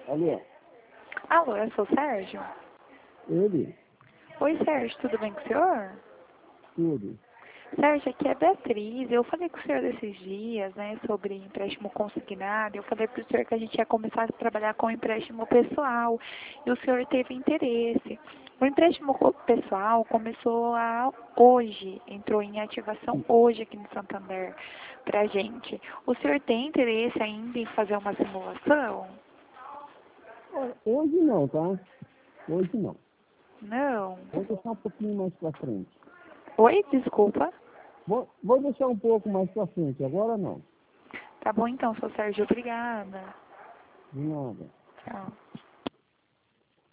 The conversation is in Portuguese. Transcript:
Alô? Alô, eu sou o Sérgio? Ele? Oi, Sérgio, tudo bem com o senhor? Tudo. Sérgio, aqui é a Beatriz. Eu falei com o senhor desses dias, né, sobre empréstimo consignado. Eu falei para o senhor que a gente ia começar a trabalhar com empréstimo pessoal e o senhor teve interesse. O empréstimo pessoal começou hoje, entrou em ativação hoje aqui no Santander para a gente. O senhor tem interesse ainda em fazer uma simulação? Hoje não, tá? Hoje não. Não. Vou deixar um pouquinho mais pra frente. Oi, desculpa. Vou deixar um pouco mais pra frente, agora não. Tá bom então, seu Sérgio. Obrigada. De nada. Tchau.